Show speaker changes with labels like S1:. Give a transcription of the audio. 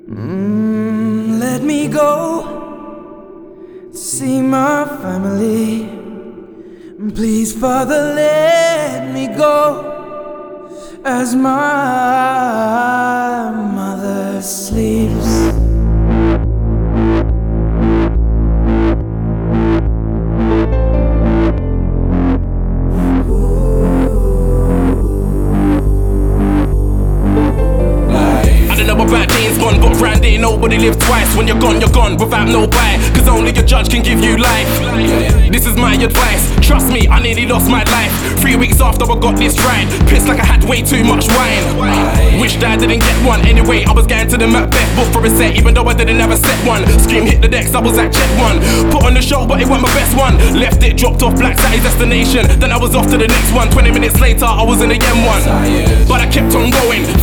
S1: Let me go, see my family. Please, Father, let me go as my mother sleeps.
S2: About James Bond, but round here nobody lives twice. When you're gone without no buy, cause only a judge can give you life. This is my advice, trust me, I nearly lost my life 3 weeks after I got this right. Pissed like I had way too much wine. Wished I didn't get one. Anyway, I was going to the Macbeth book for a set, even though I didn't have a set one. Scream hit the decks, I was at check one. Put on the show, but it wasn't my best one. Left it, dropped off Black Saturday's destination. Then I was off to the next one. 20 minutes later, I was in the M1. But I kept on going,